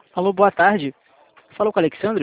Alô, boa tarde. Falou com o Alexandre?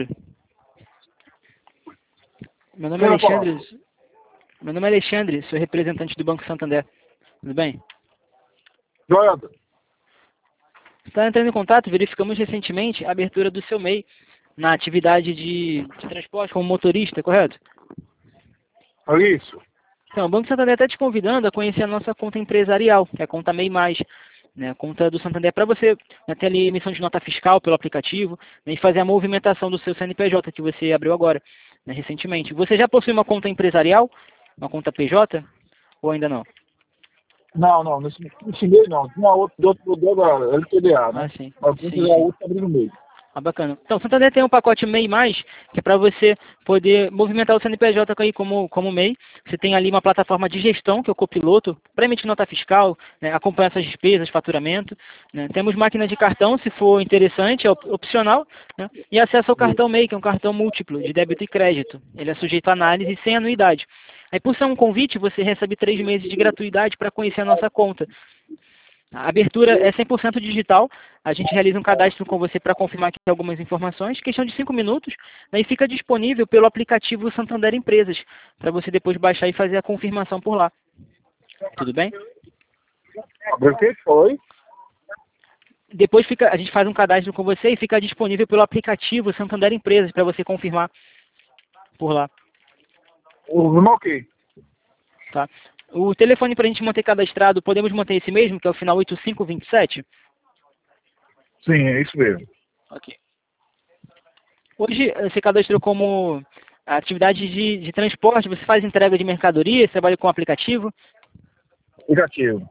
Meu nome é Alexandre. Meu nome é Alexandre, sou representante do Banco Santander. Tudo bem? Joia. Está entrando em contato, verificamos recentemente a abertura do seu MEI na atividade de transporte como motorista, correto? É isso. Então, o Banco Santander está te convidando a conhecer a nossa conta empresarial, que é a conta MEI+, né, a conta do Santander, para você, né, ter ali emissão de nota fiscal pelo aplicativo, né, e fazer a movimentação do seu CNPJ que você abriu agora, né, recentemente. Você já possui uma conta empresarial, uma conta PJ, ou ainda não? Não, nesse mês não. Tinha outro do outro modelo da LTDA, Ah, né? sim. Mas Sim, tem a sim. outra abrindo no meio. Ah, bacana. Então, o Santander tem um pacote MEI+, que é para você poder movimentar o CNPJ aí como MEI. Você tem ali uma plataforma de gestão, que é o Copiloto, para emitir nota fiscal, né, acompanhar essas despesas, faturamento. Né. Temos máquina de cartão, se for interessante, é opcional. Né, e acesso ao cartão MEI, que é um cartão múltiplo, de débito e crédito. Ele é sujeito a análise sem anuidade. Aí, por ser um convite, você recebe 3 meses de gratuidade para conhecer a nossa conta. A abertura é 100% digital, a gente realiza um cadastro com você para confirmar aqui algumas informações, questão de 5 minutos, né, e fica disponível pelo aplicativo Santander Empresas, para você depois baixar e fazer a confirmação por lá. Tudo bem? Abriu o que foi? Depois a gente faz um cadastro com você e fica disponível pelo aplicativo Santander Empresas, para você confirmar por lá. O número o quê? Tá? O telefone para a gente manter cadastrado, podemos manter esse mesmo, que é o final 8527? Sim, é isso mesmo. Ok. Hoje você cadastrou como atividade de transporte, você faz entrega de mercadoria, trabalha com aplicativo. Aplicativo.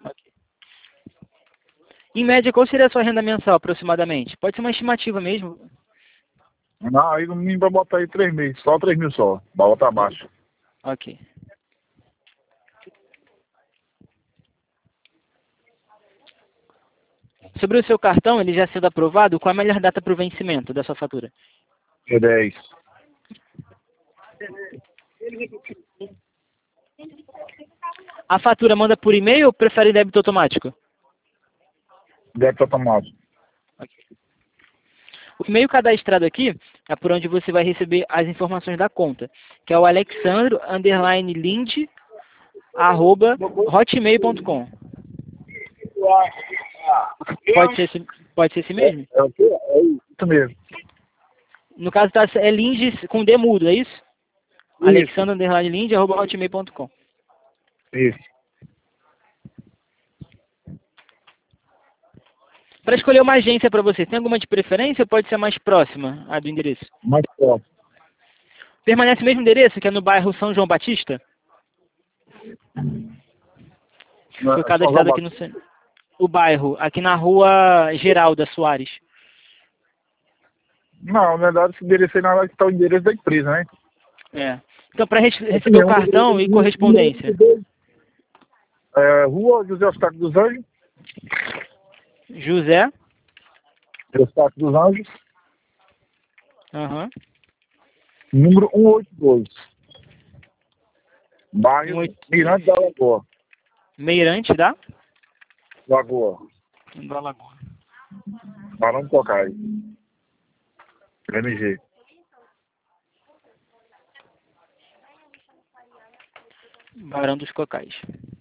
Em média, qual seria a sua renda mensal, aproximadamente? Pode ser uma estimativa mesmo. Não, aí no mínimo vai botar aí 3 meses, só 3 mil só. Vai botar abaixo. Ok. Sobre o seu cartão, ele já sendo aprovado, qual a melhor data para o vencimento da sua fatura? É 10. A fatura manda por e-mail ou prefere débito automático? Débito automático. O e-mail cadastrado aqui é por onde você vai receber as informações da conta, que é o alexandro_lind@hotmail.com. Pode ser esse mesmo? É o quê? É isso mesmo. No caso, é Lind com D mudo, é isso? Isso. alexandro_lind@hotmail.com. Isso. Para escolher uma agência para você, tem alguma de preferência ou pode ser mais próxima a do endereço? Mais próximo. Permanece o mesmo endereço, que é no bairro São João Batista? Foi cadastrado aqui no centro. O bairro, aqui na rua Geralda Soares. Não, na verdade, esse endereço aí na verdade está o endereço da empresa, né? É. Então, para receber o cartão e correspondência. Rua José Eustáquio dos Anjos. José. Eustáquio dos Anjos. Aham. Número 182. Bairro 182. Mirante da Lagoa. Meirante da? Lagoa. Da Lagoa. Barão do Cocai. MG. Barão dos Cocais.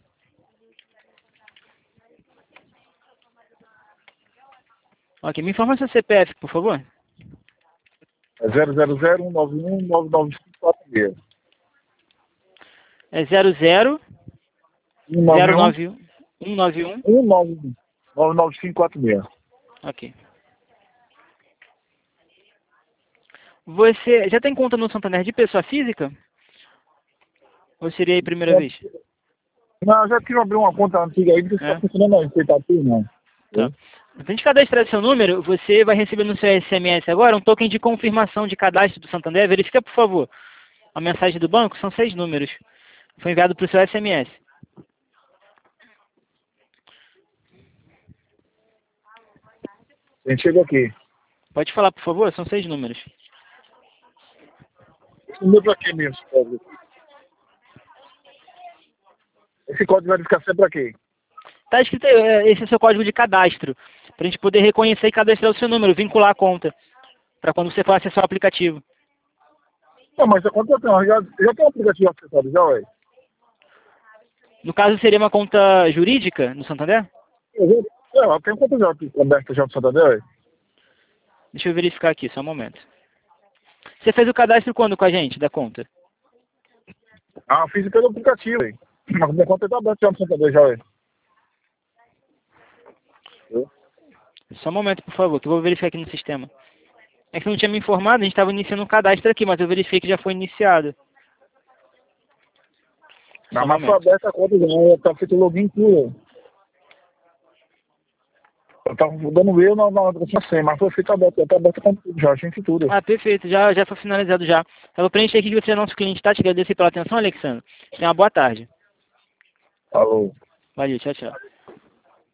Ok, me informa seu CPF, por favor. É 000-191-99546. É 00 191 091 191. 191 99546. Ok. Você já tem conta no Santander de pessoa física? Ou seria a primeira vez? Não, já tive abrir uma conta antiga aí, não está funcionando não, aceitativo não. Tá. Para a gente cadastrar seu número, você vai receber no seu SMS agora um token de confirmação de cadastro do Santander. Verifica, por favor. A mensagem do banco são 6 números. Foi enviado para o seu SMS. A gente chegou aqui. Pode falar, por favor? São 6 números. Esse número para quê mesmo? Esse código de verificação é para quê? Está escrito aí, esse é o seu código de cadastro. Para a gente poder reconhecer e cadastrar o seu número, vincular a conta. Para quando você for acessar o aplicativo. Não, mas a conta eu tenho, já tem um aplicativo acessado já, ué. No caso, seria uma conta jurídica no Santander? Eu tenho conta já aberta já no Santander, ué. Deixa eu verificar aqui, só um momento. Você fez o cadastro quando com a gente, da conta? Ah, fiz pelo aplicativo, ué. Mas minha conta tá aberta já no Santander já, ué. Só um momento, por favor, que eu vou verificar aqui no sistema. É que você não tinha me informado, a gente estava iniciando um cadastro aqui, mas eu verifiquei que já foi iniciado. Não, mas foi aberta a conta já, tá feito o login tudo. Eu tava dando eu na senha, mas foi feito aberto, tá aberto com tudo já, gente tudo. Ah, perfeito, já foi finalizado já. Eu vou preencher aqui que você é nosso cliente, tá? Te agradecer pela atenção, Alexandre. Tenha uma boa tarde. Alô. Valeu, tchau, tchau.